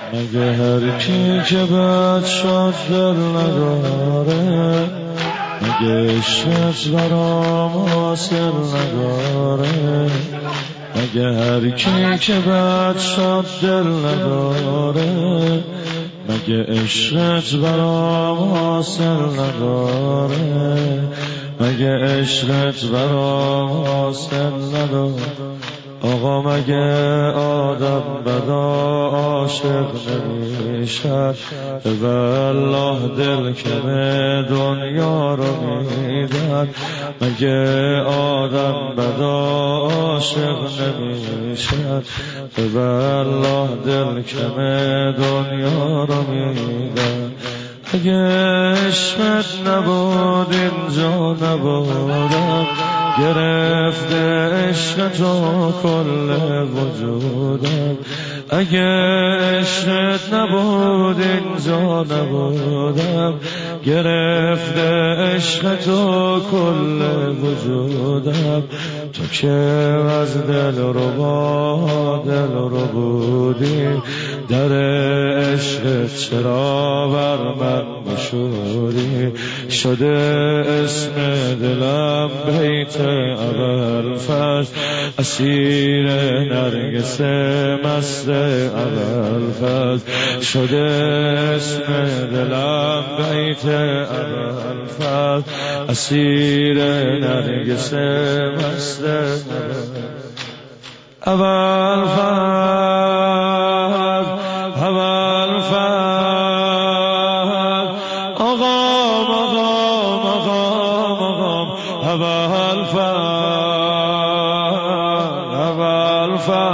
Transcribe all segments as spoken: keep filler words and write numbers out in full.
مگه هر کی که بد شد دل نداره، مگه عشقت برام حاصل نداره. مگه هر کی که بد شد دل نداره، مگه عشقت برام حاصل نداره. مگه عشقت برام حاصل نداره. آقا مگه آدم بدا عاشق نمیشه؟ والله دل کمه دنیا رو میدن. مگه آدم بدا عاشق نمیشه؟ والله دل کمه دنیا رو میدن. اگه عشقت نبود اینجا نبودم، گرفته عشق تو کل وجودم. اگه عشقت نبود اینجا نبودم، گرفته عشق تو کل وجودم. تو که از دل رو با دل رو بودی، در عشق چرا بر من مشوری؟ شده اسم دلم بیت اول فصل، اسیر نرگس مست اول فصل. شده اسم دلم بیت اول فصل، اسیر نرگس مست اول فصل. اول فصل آقام آقام آقام آقام اول فصل. اول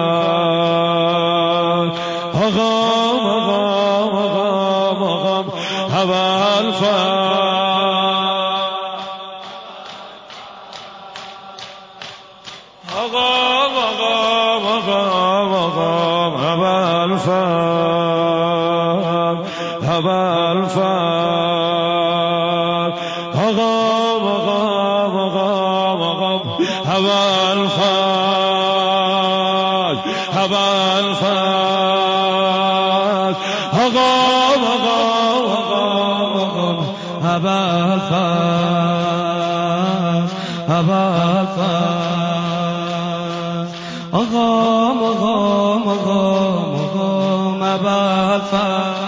فصل آقام آقام آقام آقام اول فصل. آقام آقام آقام آقام اول فصل. اول فصل آقام آقام آقام آقام اول فصل. اول فصل آقام آقام آقام آقام اول فصل. اول فصل آقام آقام آقام آقام اول فصل.